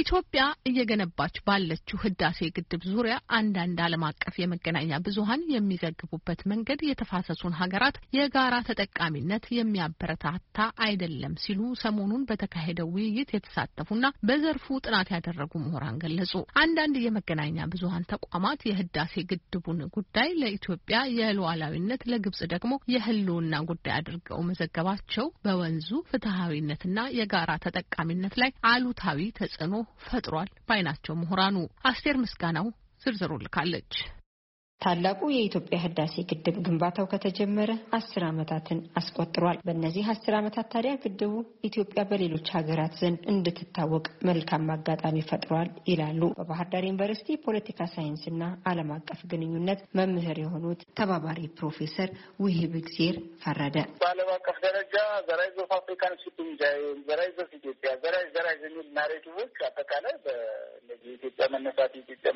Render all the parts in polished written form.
ኢትዮጵያ እየገነባች ባለችው ህዳሴ ግድብ ዙሪያ አንዳንድ ዓለም አቀፍ የመገናኛ ብዙሃን የሚዘግቡበት መንገድ የተፋሰሱን ሀገራት የጋራ ተጠቃሚነት የሚያበረታታ አይደለም ሲሉ ሰሞኑን በተካሄደው ውይይት የተሳተፉና በዘርፉ ጥናት ያደረጉ ምሁራን ገለጹ። አንዳንድ የመገናኛ ብዙሃን ተቋማት የህዳሴ ግድቡን ጉዳይ ለኢትዮጵያ የሉዓላዊነት ለግብጽ ደግሞ የህልውና ጉዳይ አድርገው መዘገባቸው በወንዙ ፍትሃዊነትና የጋራ ተጠቃሚነት ላይ አሉታዊ ተጽዕኖ ፈጥሯል ባይናቸው ምሁራኑ። አስቴር ምስጋናው ዝርዝሩ ልካለች። ታላቁ የኢትዮጵያ ህዳሴ ግድብ ግንባታው ከተጀመረ 10 ዓመታትን አስቆጥሯል። በእነዚህ 10 ዓመታት ታዲያ ግድቡ ኢትዮጵያ በሌሎች ሀገራት ዘንድ እንድትታወቅ መልካም አጋጣሚ ፈጥሯል ይላሉ በባህር ዳር ዩኒቨርሲቲ ፖለቲካ ሳይንስና ዓለም አቀፍ ግንኙነት መምህር የሆኑት ተባባሪ ፕሮፌሰር ውሂብ እግዚአብሔር ፈረደ። በዓለም አቀፍ ደረጃ ዘራይዞ አፍሪካን ሲፒንግ ዘራይዞ ኢትዮጵያ ዘራይዞ የሚል ናሬቲቮች አጠቃላይ በኢትዮጵያ መነሳት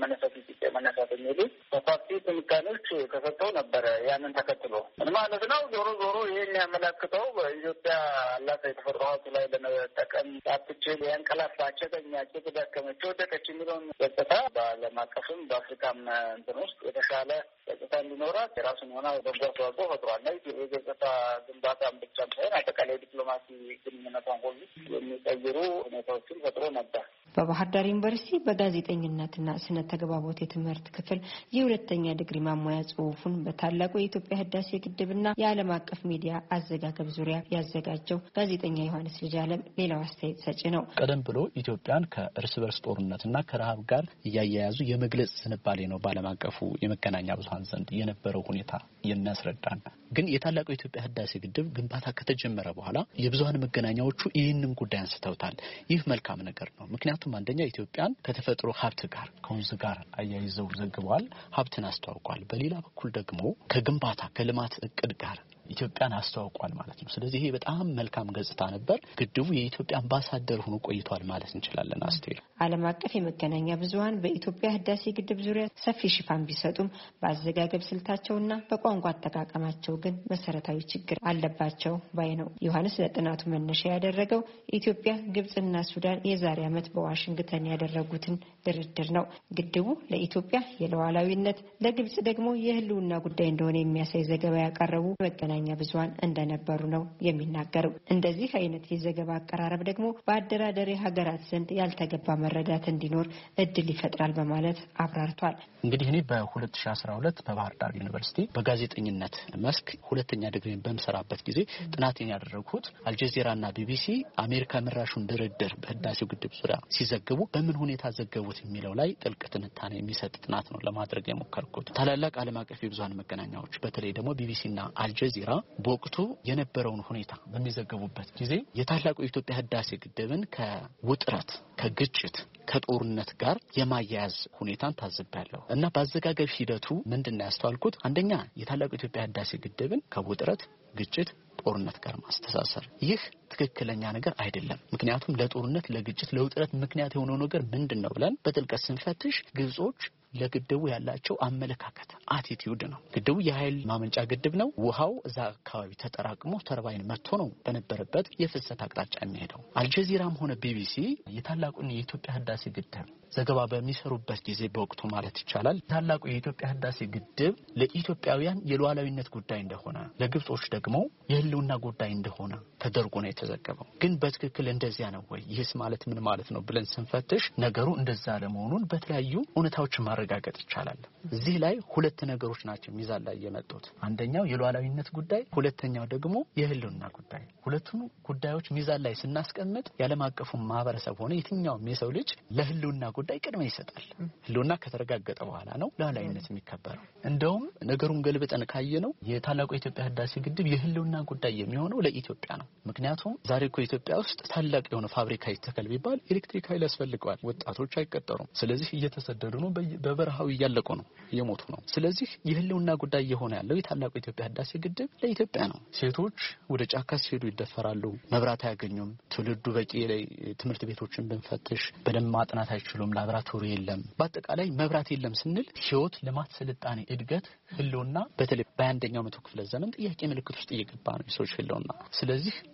የሚሉ በፓርቲ ምካኖች ተሰጥተው ነበረ። ያንን ተከትሎ ምን ማለት ነው? ዞሮ ይሄን ያመለክተው በኢትዮጵያ አላህ የተፈጥሮ ሀብት ላይ ለመጠቀም አትችል ያንቀላፋች ተኛች ተዳከመች ወደቀች የሚለውን ገጽታ በዓለም አቀፍም በአፍሪካም እንትን ውስጥ የተሻለ ገጽታ እንዲኖራት የራሱን ሆነ በጎ አስተዋጽኦ ፈጥሯል። የገጽታ ግንባታን ብቻ ሳይሆን አጠቃላይ ዲፕሎማሲ ግንኙነቷን ሁሉ የሚቀይሩ ሁኔታዎችን ፈጥሮ ነበር። በባህር ዳር ዩኒቨርሲቲ በጋዜጠኝነትና ስነ ተግባቦት የትምህርት ክፍል የሁለተኛ ዲግሪ ማሟያ ጽሑፉን በታላቁ የኢትዮጵያ ህዳሴ ግድብና የዓለም አቀፍ ሚዲያ አዘጋገብ ዙሪያ ያዘጋጀው ጋዜጠኛ ዮሐንስ ልጅአለም ሌላው አስተያየት ሰጪ ነው። ቀደም ብሎ ኢትዮጵያን ከእርስ በርስ ጦርነትና ከረሃብ ጋር እያያያዙ የመግለጽ ስንባሌ ነው በዓለም አቀፉ የመገናኛ ብዙሃን ዘንድ የነበረው ሁኔታ የሚያስረዳን። ግን የታላቁ የኢትዮጵያ ህዳሴ ግድብ ግንባታ ከተጀመረ በኋላ የብዙሃን መገናኛዎቹ ይህንን ጉዳይ አንስተውታል። ይህ መልካም ነገር ነው። ምክንያቱም አንደኛ ኢትዮጵያን ከተፈጥሮ ሀብት ጋር ከወንዝ ጋር አያይዘው ዘግበዋል፣ ሀብትን አስተዋውቋል። በሌላ በኩል ደግሞ ከግንባታ ከልማት እቅድ ጋር ኢትዮጵያን አስተዋውቋል ማለት ነው። ስለዚህ ይሄ በጣም መልካም ገጽታ ነበር። ግድቡ የኢትዮጵያ አምባሳደር ሆኖ ቆይቷል ማለት እንችላለን። አስቴር ዓለም አቀፍ የመገናኛ ብዙሃን በኢትዮጵያ ህዳሴ ግድብ ዙሪያ ሰፊ ሽፋን ቢሰጡም በአዘጋገብ ስልታቸውና በቋንቋ አጠቃቀማቸው ግን መሰረታዊ ችግር አለባቸው ባይ ነው። ዮሐንስ ለጥናቱ መነሻ ያደረገው ኢትዮጵያ፣ ግብጽና ሱዳን የዛሬ ዓመት በዋሽንግተን ያደረጉትን ድርድር ነው። ግድቡ ለኢትዮጵያ የሉዓላዊነት ለግብጽ ደግሞ የህልውና ጉዳይ እንደሆነ የሚያሳይ ዘገባ ያቀረቡ መገናኛ ብዙሃን እንደነበሩ ነው የሚናገረው። እንደዚህ አይነት የዘገባ አቀራረብ ደግሞ በአደራዳሪ ሀገራት ዘንድ ያልተገባ መረዳት እንዲኖር እድል ይፈጥራል በማለት አብራርቷል። እንግዲህ እኔ በ2012 በባህር ዳር ዩኒቨርሲቲ በጋዜጠኝነት መስክ ሁለተኛ ዲግሪን በመሰራበት ጊዜ ጥናቴን ያደረኩት አልጀዚራና ቢቢሲ አሜሪካ መራሹን ድርድር በህዳሴው ግድብ ዙሪያ ሲዘግቡ በምን ሁኔታ ዘገቡት የሚለው ላይ ጥልቅ ትንታኔ የሚሰጥ ጥናት ነው ለማድረግ የሞከርኩት። ታላላቅ ዓለም አቀፍ የብዙሃን መገናኛዎች በተለይ ደግሞ ቢቢሲና አልጀዚራ በወቅቱ የነበረውን ሁኔታ በሚዘገቡበት ጊዜ የታላቁ የኢትዮጵያ ህዳሴ ግድብን ከውጥረት ከግጭት ከጦርነት ጋር የማያያዝ ሁኔታን ታዝቤያለሁ እና በአዘጋገብ ሂደቱ ምንድነው ያስተዋልኩት? አንደኛ የታላቁ የኢትዮጵያ ህዳሴ ግድብን ከውጥረት ግጭት ጦርነት ጋር ማስተሳሰር ይህ ትክክለኛ ነገር አይደለም። ምክንያቱም ለጦርነት ለግጭት ለውጥረት ምክንያት የሆነው ነገር ምንድነው ብለን በጥልቀት ስንፈትሽ ግብጾች ለግድቡ ያላቸው አመለካከት አቲቲዩድ ነው። ግድቡ የኃይል ማመንጫ ግድብ ነው። ውሃው እዛ አካባቢ ተጠራቅሞ ተርባይን መጥቶ ነው በነበረበት የፍሰት አቅጣጫ የሚሄደው። አልጀዚራም ሆነ ቢቢሲ የታላቁን የኢትዮጵያ ህዳሴ ግድብ ዘገባ በሚሰሩበት ጊዜ በወቅቱ ማለት ይቻላል ታላቁ የኢትዮጵያ ህዳሴ ግድብ ለኢትዮጵያውያን የሉዓላዊነት ጉዳይ እንደሆነ ለግብጾች ደግሞ የህልውና ጉዳይ እንደሆነ ተደርጎ ነው የተዘገበው። ግን በትክክል እንደዚያ ነው ወይ? ይህስ ማለት ምን ማለት ነው ብለን ስንፈትሽ ነገሩ እንደዛ ለመሆኑን በተለያዩ እውነታዎች ማረጋገጥ ይቻላል። እዚህ ላይ ሁለት ነገሮች ናቸው ሚዛን ላይ የመጡት። አንደኛው የሉዓላዊነት ጉዳይ፣ ሁለተኛው ደግሞ የህልውና ጉዳይ። ሁለቱም ጉዳዮች ሚዛን ላይ ስናስቀምጥ የዓለም አቀፉ ማህበረሰብ ሆነ የትኛውም የሰው ልጅ ለህልውና ጉዳይ ቅድሚያ ይሰጣል። ህልውና ከተረጋገጠ በኋላ ነው ሉዓላዊነት የሚከበረው። እንደውም ነገሩን ገልብጠን ካየነው የታላቁ የኢትዮጵያ ህዳሴ ግድብ የህልውና ጉዳይ የሚሆነው ለኢትዮጵያ ነው። ምክንያቱም ዛሬ እኮ ኢትዮጵያ ውስጥ ታላቅ የሆነ ፋብሪካ ይተከል ቢባል ኤሌክትሪክ ኃይል ያስፈልገዋል። ወጣቶች አይቀጠሩም። ስለዚህ እየተሰደዱ ነው፣ በበረሃው እያለቁ ነው፣ እየሞቱ ነው። ስለዚህ የህልውና ጉዳይ የሆነ ያለው የታላቁ የኢትዮጵያ ህዳሴ ግድብ ለኢትዮጵያ ነው። ሴቶች ወደ ጫካ ሲሄዱ ይደፈራሉ፣ መብራት አያገኙም። ትውልዱ በቂ ትምህርት ቤቶችን ብንፈትሽ በደንብ ማጥናት አይችሉም፣ ላብራቶሪ የለም። በአጠቃላይ መብራት የለም ስንል ህይወት፣ ልማት፣ ስልጣኔ፣ እድገት፣ ህልውና በተለይ በ21ኛው መቶ ክፍለ ዘመን ጥያቄ ምልክት ውስጥ እየገባ ነው የሰዎች ህልውና። ስለዚህ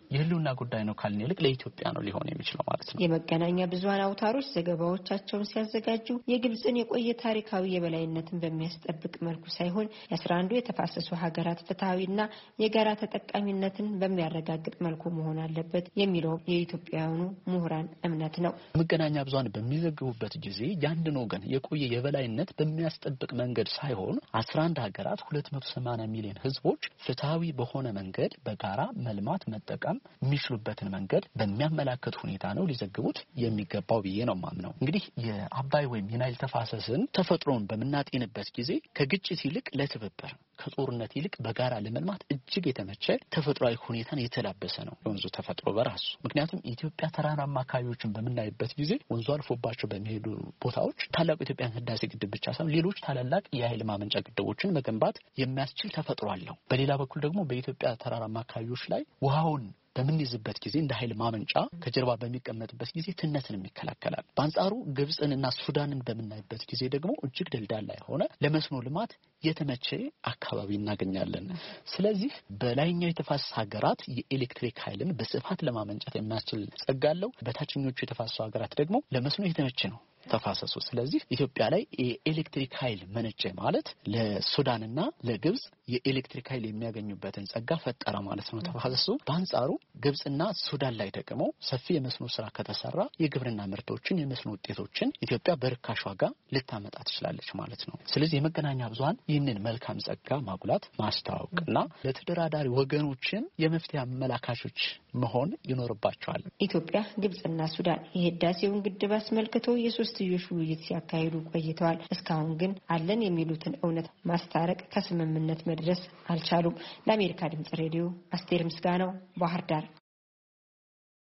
የህልውና ጉዳይ ነው ካልን ይልቅ ለኢትዮጵያ ነው ሊሆን የሚችለው ማለት ነው። የመገናኛ ብዙሃን አውታሮች ዘገባዎቻቸውን ሲያዘጋጁ የግብጽን የቆየ ታሪካዊ የበላይነትን በሚያስጠብቅ መልኩ ሳይሆን የ11 የተፋሰሱ ሀገራት ፍትሃዊና የጋራ ተጠቃሚነትን በሚያረጋግጥ መልኩ መሆን አለበት የሚለው የኢትዮጵያውያኑ ምሁራን እምነት ነው። መገናኛ ብዙሃን በሚዘግቡበት ጊዜ ያንድን ወገን የቆየ የበላይነት በሚያስጠብቅ መንገድ ሳይሆን 11 ሀገራት 280 ሚሊዮን ህዝቦች ፍትሃዊ በሆነ መንገድ በጋራ መልማት መጠቀም የሚችሉበትን መንገድ በሚያመላክት ሁኔታ ነው ሊዘግቡት የሚገባው ብዬ ነው ማምነው። እንግዲህ የአባይ ወይም የናይል ተፋሰስን ተፈጥሮን በመናጤንበት ጊዜ ከግጭት ይልቅ ለትብብር ከጦርነት ይልቅ በጋራ ለመልማት እጅግ የተመቸ ተፈጥሯዊ ሁኔታን የተላበሰ ነው የወንዙ ተፈጥሮ በራሱ። ምክንያቱም ኢትዮጵያ ተራራማ አካባቢዎችን በምናይበት ጊዜ ወንዙ አልፎባቸው በሚሄዱ ቦታዎች ታላቁ የኢትዮጵያ ህዳሴ ግድብ ብቻ ሳይሆን ሌሎች ታላላቅ የኃይል ማመንጫ ግድቦችን መገንባት የሚያስችል ተፈጥሮ አለው። በሌላ በኩል ደግሞ በኢትዮጵያ ተራራማ አካባቢዎች ላይ ውሃውን በምንይዝበት ጊዜ እንደ ኃይል ማመንጫ ከጀርባ በሚቀመጥበት ጊዜ ትነትን ይከላከላል። በአንጻሩ ግብጽንና ሱዳንን በምናይበት ጊዜ ደግሞ እጅግ ደልዳላ የሆነ ለመስኖ ልማት የተመቸ አካባቢ እናገኛለን። ስለዚህ በላይኛው የተፋሰስ ሀገራት የኤሌክትሪክ ኃይልን በስፋት ለማመንጨት የሚያስችል ጸጋ አለው። በታችኞቹ የተፋሰሱ ሀገራት ደግሞ ለመስኖ የተመቸ ነው ተፋሰሱ። ስለዚህ ኢትዮጵያ ላይ የኤሌክትሪክ ኃይል መነጨ ማለት ለሱዳንና ለግብጽ የኤሌክትሪክ ኃይል የሚያገኙበትን ጸጋ ፈጠረ ማለት ነው ተፋሰሱ። በአንጻሩ ግብጽና ሱዳን ላይ ደግሞ ሰፊ የመስኖ ስራ ከተሰራ የግብርና ምርቶችን የመስኖ ውጤቶችን ኢትዮጵያ በርካሽ ዋጋ ልታመጣ ትችላለች ማለት ነው። ስለዚህ የመገናኛ ብዙሃን ይህንን መልካም ጸጋ ማጉላት ማስተዋወቅና ለተደራዳሪ ወገኖችን የመፍትሄ አመላካቾች መሆን ይኖርባቸዋል። ኢትዮጵያ፣ ግብጽና ሱዳን የህዳሴውን ግድብ አስመልክቶ የሶስትዮሽ ውይይት ሲያካሂዱ ቆይተዋል። እስካሁን ግን አለን የሚሉትን እውነት ማስታረቅ ከስምምነት መድረስ አልቻሉም። ለአሜሪካ ድምጽ ሬዲዮ አስቴር ምስጋናው ባህር ዳር።